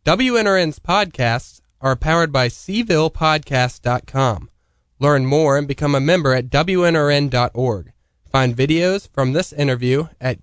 WNRN's podcasts are powered by CVillePodcast.com. Learn more and become a member at WNRN.org. Find videos from this interview at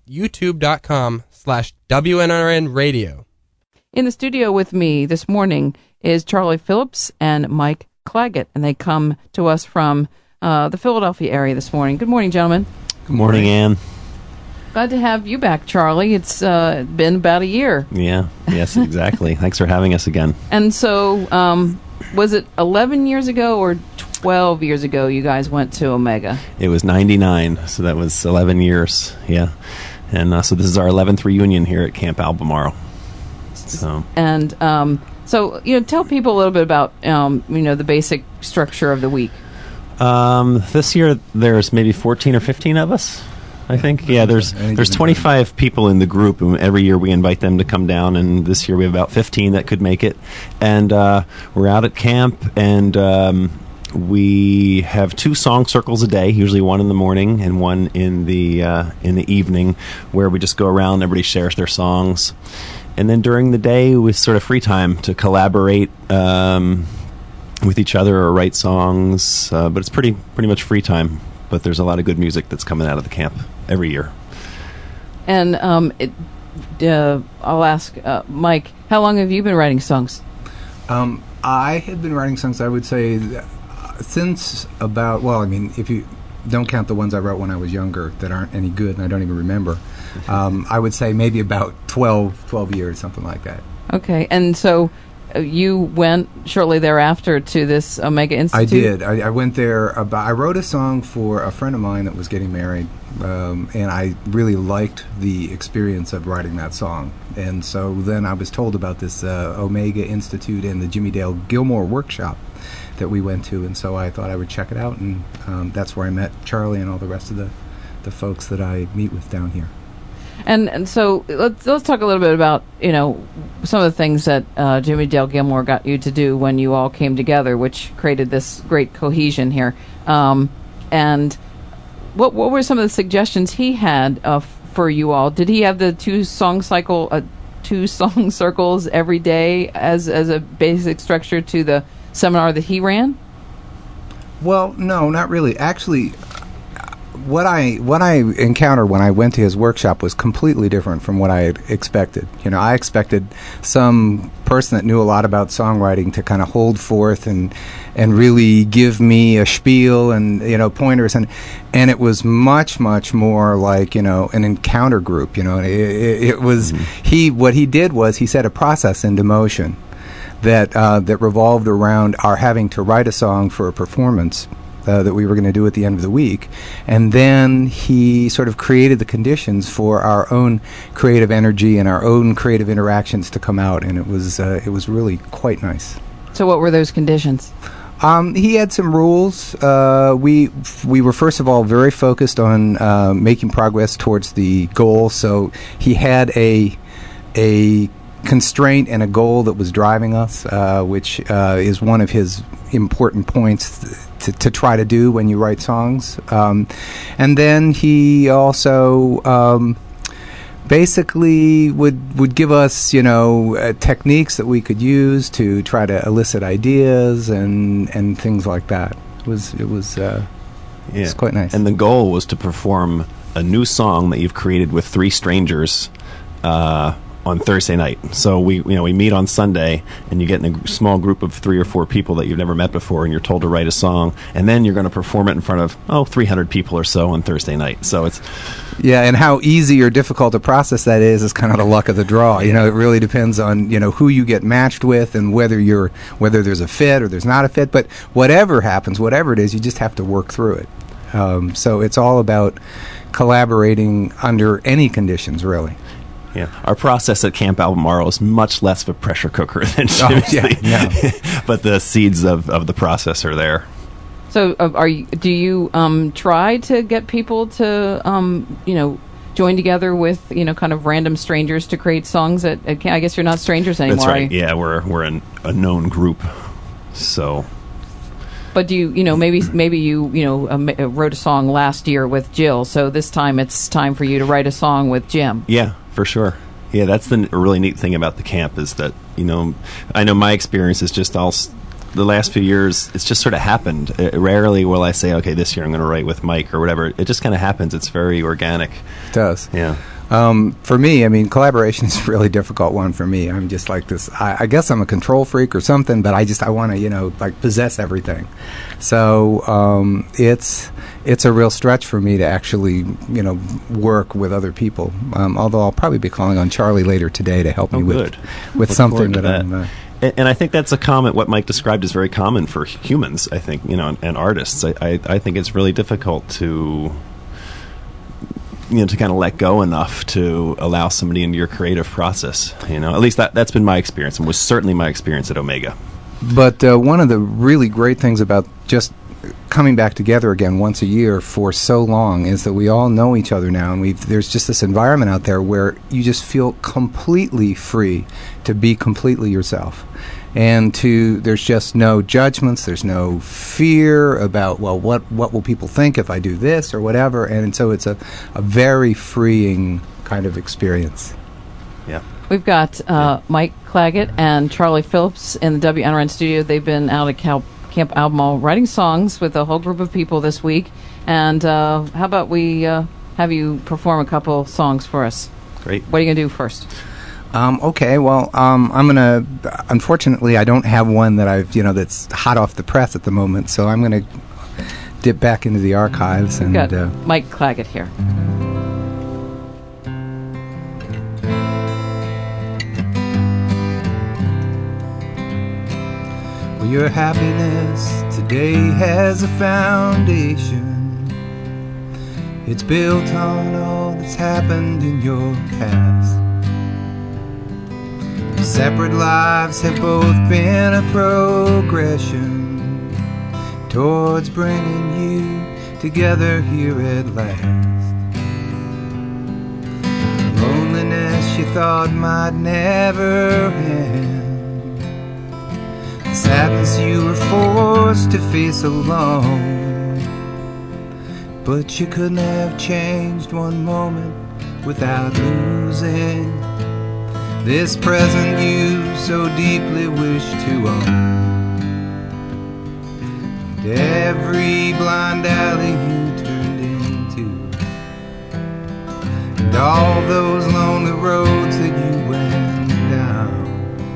YouTube.com/WNRN Radio. In the studio with me this morning is Charlie Phillips and Mike Claggett, and they come to us from the Philadelphia area this morning. Good morning, gentlemen. Good morning, Ann. Glad to have you back, Charlie. It's been about a year. Yeah, yes, exactly. Thanks for having us again. And so, was it 11 years ago or 12 years ago you guys went to Omega? It was 99, so that was 11 years, yeah. And so this is our 11th reunion here at Camp Albemarle. So, tell people a little bit about, the basic structure of the week. This year there's maybe 14 or 15 of us. I think, yeah, there's 25 people in the group, and every year we invite them to come down, and this year we have about 15 that could make it. And we're out at camp, and we have 2 song circles a day, usually one in the morning and one in the evening, where we just go around, everybody shares their songs. And then during the day, we sort of free time to collaborate with each other or write songs, but it's pretty much free time. But there's a lot of good music that's coming out of the camp every year. And I'll ask Mike, how long have you been writing songs? I had been writing songs, I would say, since about, if you don't count the ones I wrote when I was younger that aren't any good and I don't even remember, I would say maybe about 12 years, something like that. Okay, and so you went shortly thereafter to this Omega Institute? I did. I went there. I wrote a song for a friend of mine that was getting married, and I really liked the experience of writing that song. And so then I was told about this Omega Institute and the Jimmy Dale Gilmore workshop that we went to, and so I thought I would check it out, and that's where I met Charlie and all the rest of the folks that I meet with down here. And so let's talk a little bit about, some of the things that Jimmy Dale Gilmore got you to do when you all came together, which created this great cohesion here. And what were some of the suggestions he had for you all? Did he have the 2 song circles every day as a basic structure to the seminar that he ran? Well, no, not really. Actually, what I encountered when I went to his workshop was completely different from what I had expected. I expected some person that knew a lot about songwriting to kind of hold forth and really give me a spiel and pointers, and it was much more like an encounter group. It was what he did was he set a process into motion that revolved around our having to write a song for a performance that we were going to do at the end of the week, and then he sort of created the conditions for our own creative energy and our own creative interactions to come out, and it was really quite nice. So what were those conditions? He had some rules. We were first of all very focused on making progress towards the goal, so he had a constraint and a goal that was driving us, which is one of his important points to try to do when you write songs. And then he also basically would give us, techniques that we could use to try to elicit ideas and things like that. It was quite nice. And the goal was to perform a new song that you've created with 3 strangers on Thursday night. So we meet on Sunday, and you get in a small group of 3 or 4 people that you've never met before, and you're told to write a song, and then you're going to perform it in front of 300 people or so on Thursday night. So it's and how easy or difficult a process that is kind of the luck of the draw. It really depends on who you get matched with and whether there's a fit or there's not a fit. But whatever happens, whatever it is, you just have to work through it. So it's all about collaborating under any conditions, really. Yeah, our process at Camp Albemarle is much less of a pressure cooker than Jimmy's. But the seeds of the process are there. So, do you try to get people to join together with kind of random strangers to create songs that I guess you're not strangers anymore? That's right. Yeah, we're a known group. So. But do you maybe you wrote a song last year with Jill, so this time it's time for you to write a song with Jim? Yeah, for sure. Yeah, that's the really neat thing about the camp is that, I know my experience is just the last few years, it's just sort of happened. Rarely will I say, okay, this year I'm going to write with Mike or whatever. It just kind of happens. It's very organic. It does. Yeah. For me, I mean, collaboration is a really difficult one for me. I'm just like this. I guess I'm a control freak or something, but I want to, possess everything. So it's a real stretch for me to actually, work with other people. Although I'll probably be calling on Charlie later today to help me with something that I'm. And I think that's what Mike described is very common for humans, I think, and artists. I think it's really difficult to kind of let go enough to allow somebody into your creative process. At least that's been my experience, and was certainly my experience at Omega. But one of the really great things about just coming back together again once a year for so long is that we all know each other now, and there's just this environment out there where you just feel completely free to be completely yourself. And there's just no judgments, there's no fear about, well, what will people think if I do this or whatever, and so it's a very freeing kind of experience. Yeah. We've got Mike Claggett and Charlie Phillips in the WNRN studio. They've been out at Camp Albemarle writing songs with a whole group of people this week. And how about we have you perform a couple songs for us? Great. What are you going to do first? Okay, well, I'm going to, unfortunately, I don't have one that that's hot off the press at the moment, so I'm going to dip back into the archives. We've got Mike Claggett here. Well, your happiness today has a foundation. It's built on all that's happened in your past. Separate lives have both been a progression towards bringing you together here at last. Loneliness you thought might never end, the sadness you were forced to face alone, but you couldn't have changed one moment without losing this present you so deeply wish to own. And every blind alley you turned into, and all those lonely roads that you went down,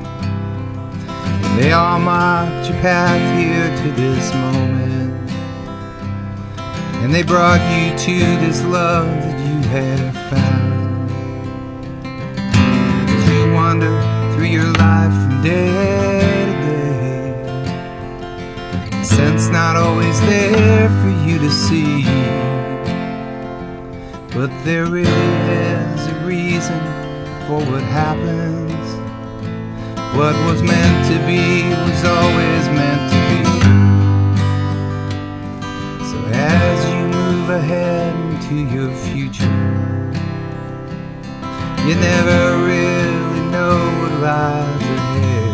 they all marked your path here to this moment, and they brought you to this love that you have found. Wander through your life from day to day, the sense not always there for you to see, but there really is a reason for what happens. What was meant to be was always meant to be. So as you move ahead into your future, you never really know what lies ahead.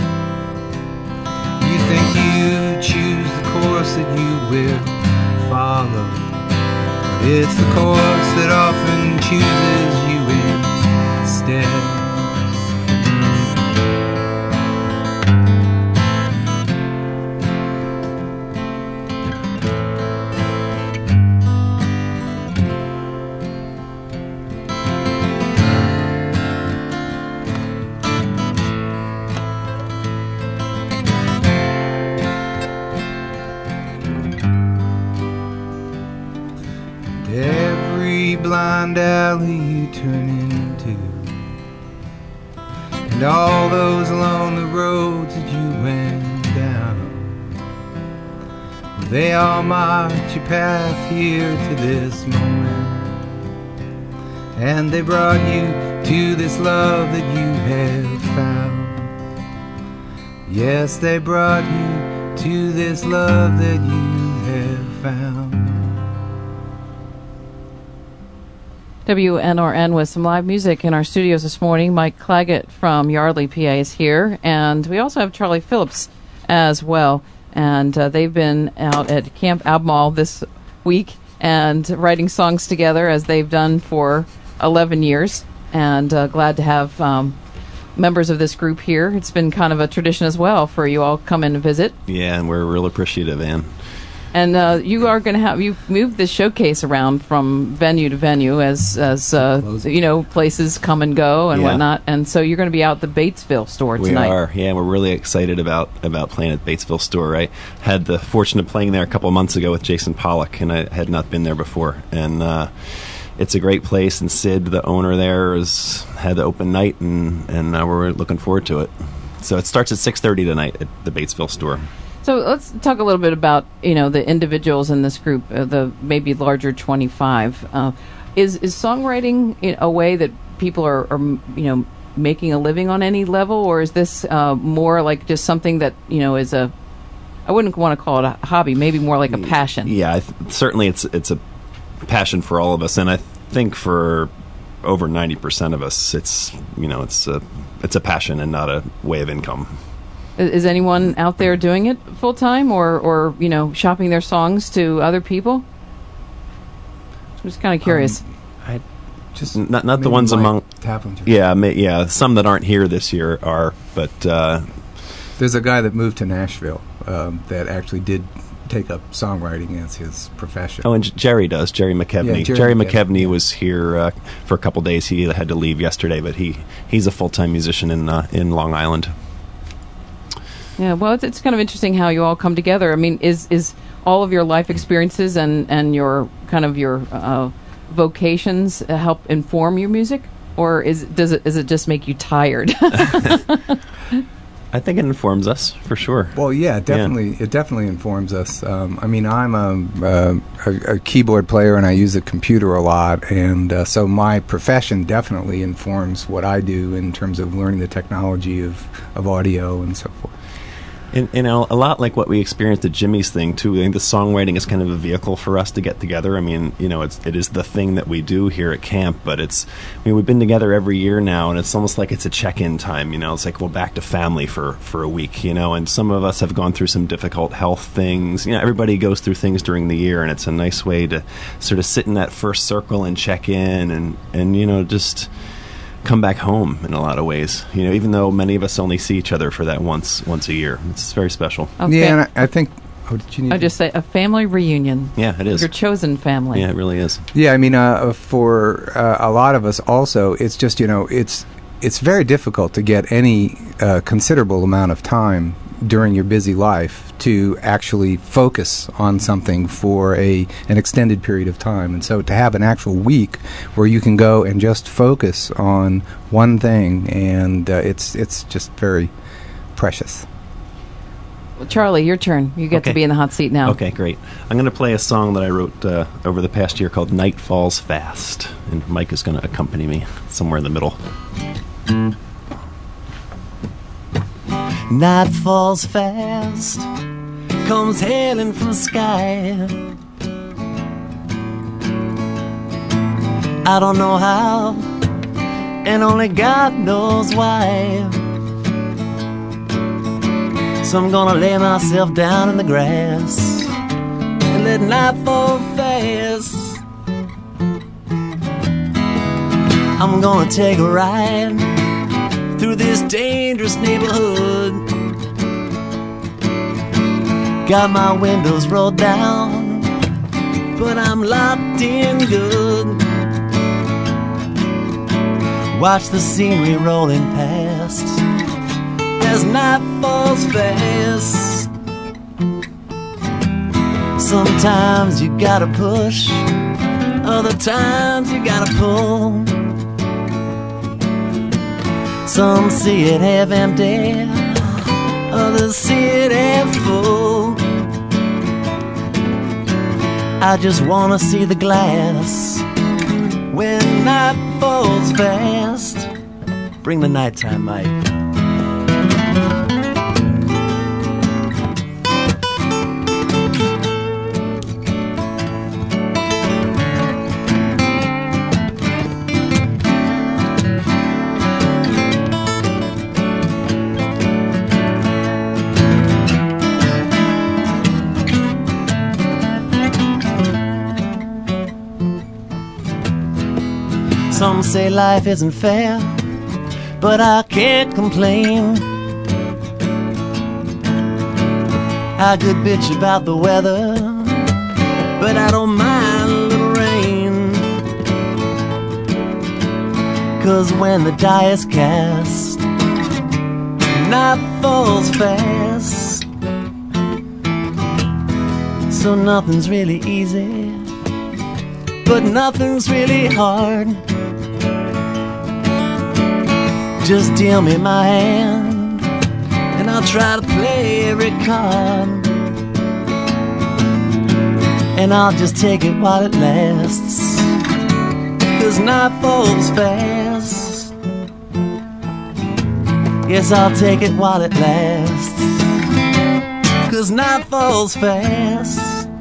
You think you choose the course that you will follow, but it's the course that often chooses you instead. Blind alley you turn into, and all those lonely roads that you went down, they all marked your path here to this moment, and they brought you to this love that you have found. Yes, they brought you to this love that you have found. WNRN with some live music in our studios this morning. Mike Claggett from Yardley, PA is here, and we also have Charlie Phillips as well. And they've been out at Camp Albemarle this week and writing songs together as they've done for 11 years. and glad to have members of this group here. It's been kind of a tradition as well for you all to come in and visit. Yeah, and we're real appreciative, Ann. And you are going to you've moved this showcase around from venue to venue as places come and go and whatnot. And so you're going to be out at the Batesville store tonight. We are, yeah. We're really excited about playing at Batesville store. I had the fortune of playing there a couple of months ago with Jason Pollock, and I had not been there before. And it's a great place, and Sid, the owner there, had the open night, and we're looking forward to it. So it starts at 6:30 tonight at the Batesville store. So let's talk a little bit about the individuals in this group, the maybe larger 25. Is songwriting a way that people are making a living on any level, or is this more like just something that is I wouldn't want to call it a hobby, maybe more like a passion? Yeah, certainly it's a passion for all of us, and I think for over 90% of us, it's a passion and not a way of income. Is anyone out there doing it full time, or shopping their songs to other people? I'm just kind of curious. I just not the ones among Taplinger. Yeah, some that aren't here this year are, but there's a guy that moved to Nashville that actually did take up songwriting as his profession. Oh, and Jerry does. Jerry McKevney. Yeah, Jerry McKevney was here for a couple days. He had to leave yesterday, but he's a full-time musician in Long Island. Yeah, well, it's kind of interesting how you all come together. I mean, is all of your life experiences and your kind of your vocations help inform your music, or does it just make you tired? I think it informs us for sure. Well, yeah, definitely. Yeah. It definitely informs us. I mean, I'm a keyboard player, and I use a computer a lot, and so my profession definitely informs what I do in terms of learning the technology of audio and so forth. And a lot like what we experienced at Jimmy's thing too. I think the songwriting is kind of a vehicle for us to get together. I mean, it is the thing that we do here at camp. But we've been together every year now, and it's almost like it's a check-in time. It's like we're back to family for a week. And some of us have gone through some difficult health things. Everybody goes through things during the year, and it's a nice way to sort of sit in that first circle and check in, and just come back home in a lot of ways. Even though many of us only see each other for that once a year, it's very special. Okay. Yeah, and I think. Oh, did you need? I just say a family reunion. Yeah, it is your chosen family. Yeah, it really is. Yeah, I mean, for a lot of us, also, it's just it's very difficult to get any considerable amount of time during your busy life to actually focus on something for an extended period of time. And so to have an actual week where you can go and just focus on one thing, and it's just very precious. Well, Charlie, your turn. You get to be in the hot seat now. Okay, great. I'm going to play a song that I wrote over the past year called Night Falls Fast, and Mike is going to accompany me somewhere in the middle. Night falls fast, comes hailing from the sky. I don't know how, and only God knows why. So I'm gonna lay myself down in the grass and let night fall fast. I'm gonna take a ride through this dangerous neighborhood. Got my windows rolled down, but I'm locked in good. Watch the scenery rolling past as night falls fast. Sometimes you gotta push, other times you gotta pull. Some see it half empty, others see it half full. I just wanna see the glass when night falls fast. Bring the nighttime, Mike. Some say life isn't fair, but I can't complain. I could bitch about the weather, but I don't mind a little rain. 'Cause when the die is cast, night falls fast. So nothing's really easy, but nothing's really hard. Just deal me my hand, and I'll try to play every card. And I'll just take it while it lasts, 'cause night falls fast. Yes, I'll take it while it lasts, 'cause night falls fast.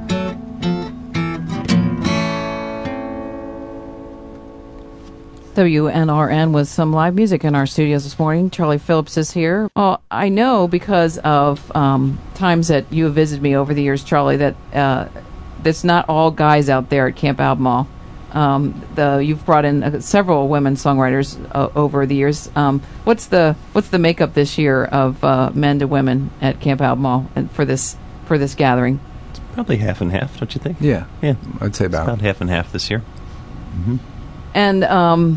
WNRN with some live music in our studios this morning. Charlie Phillips is here. Well, I know because of times that you have visited me over the years, Charlie, that it's not all guys out there at Camp Albemarle. You've brought in several women songwriters over the years. What's the makeup this year of men to women at Camp Albemarle and for this gathering? It's probably half and half, don't you think? Yeah, yeah, I'd say about half and half this year. Mm-hmm. And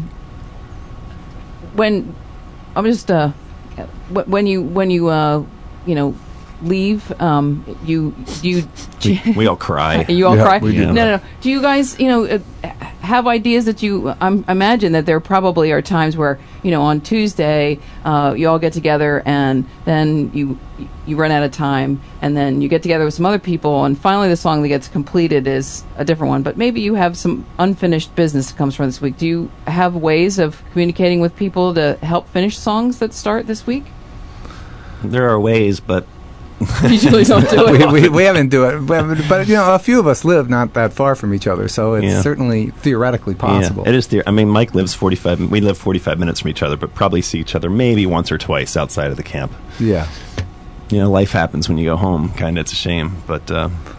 when I'm just when you leave, we all cry. You all cry? Yeah. No. Do you guys, have ideas that you? I imagine that there probably are times where on Tuesday you all get together and then you run out of time and then you get together with some other people and finally the song that gets completed is a different one. But maybe you have some unfinished business that comes from this week. Do you have ways of communicating with people to help finish songs that start this week? There are ways, but usually don't do it. we haven't do it, but a few of us live not that far from each other, so it's certainly theoretically possible. Yeah, it is. I mean, Mike lives 45. We live 45 minutes from each other, but probably see each other maybe once or twice outside of the camp. Yeah, life happens when you go home. Kind of, it's a shame, but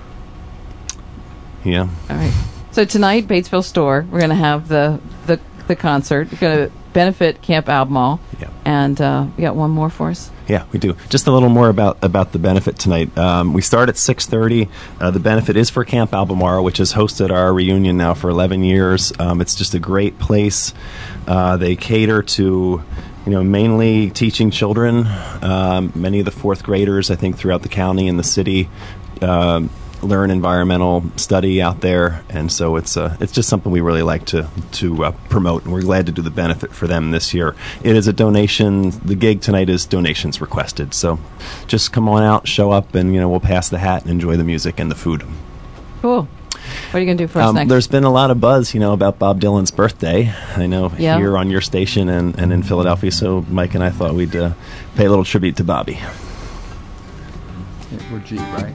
yeah. All right. So tonight, Batesville Store, we're going to have the concert. We're going to benefit Camp Albemarle. Yeah. And you got one more for us? Yeah, we do. Just a little more about the benefit tonight. We start at 6:30. The benefit is for Camp Albemarle, which has hosted our reunion now for 11 years. It's just a great place. They cater to, mainly teaching children. Many of the fourth graders, I think, throughout the county and the city learn environmental study out there, and so it's just something we really like to promote, and we're glad to do the benefit for them this year. It is a donation. The gig tonight is donations requested, so just come on out, show up, and we'll pass the hat and enjoy the music and the food. Cool. What are you going to do for us next? There's been a lot of buzz, about Bob Dylan's birthday. I know here on your station and in Philadelphia, so Mike and I thought we'd pay a little tribute to Bobby. We're G, right?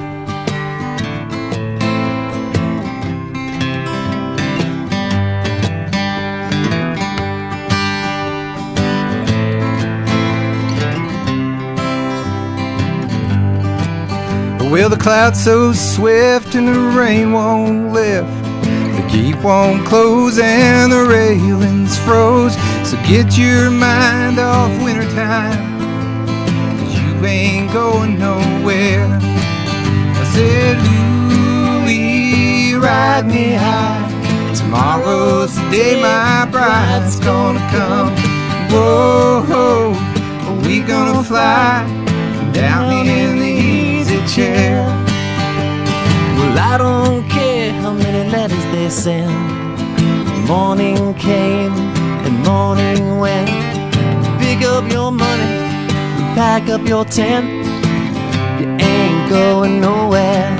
Well, the clouds so swift and the rain won't lift, the gate won't close and the railings froze. So get your mind off wintertime, 'cause you ain't going nowhere. I said, ooh, ride me high. Tomorrow's the day my bride's gonna come. Whoa, we gonna fly down in the easy chair. Well, I don't care how many letters they send. Morning came and morning went. Pick up your money, pack up your tent. You ain't going nowhere.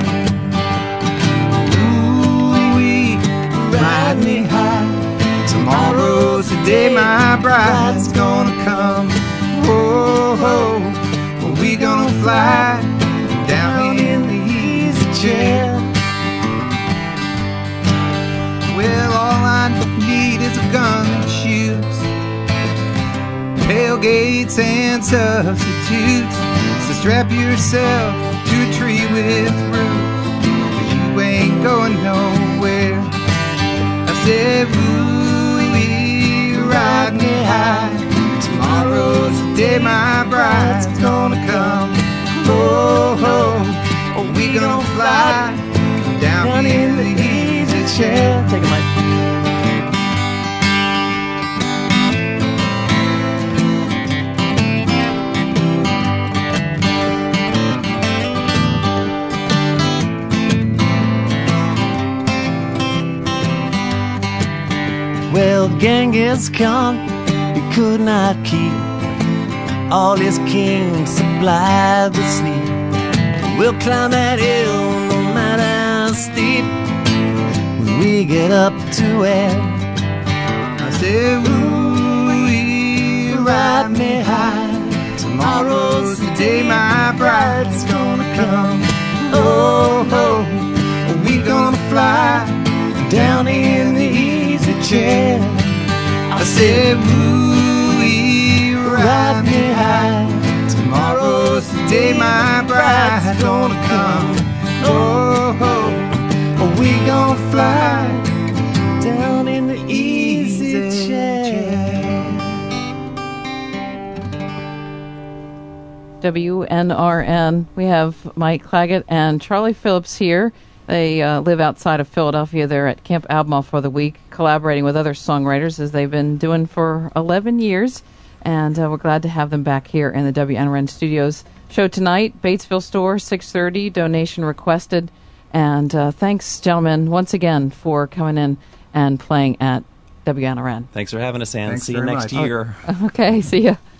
Ooh, ride me high. Tomorrow's the day my bride's gonna come. Whoa, we gonna fly down in the easy chair. Well, all I need is a gun and shoes, tailgates and substitutes. So strap yourself to a tree with roots, 'cause you ain't going nowhere. I said, ooh, high. Tomorrow's the day my bride's gonna come. Oh, oh, oh, we gonna fly down in the easy chair. Take a mic. Well, Genghis Khan, he could not keep all his kings supplied with sleep. We'll climb that hill no matter how steep. When we get up to it, I say, ooh, ride me high. Tomorrow's the day my bride's gonna come. Oh, oh, we gonna fly down in the easy chair. I said, ooh, ride me high. Tomorrow's the day my bride's gonna come. Oh, oh, oh, we gonna fly down in the easy chair. WNRN. We have Mike Claggett and Charlie Phillips here. They live outside of Philadelphia. They're at Camp Albemarle for the week, collaborating with other songwriters as they've been doing for 11 years. And we're glad to have them back here in the WNRN studios. Show tonight, Batesville store, 6:30, donation requested. And thanks, gentlemen, once again for coming in and playing at WNRN. Thanks for having us, Ann. Thanks See you very next much. year. Okay, see ya.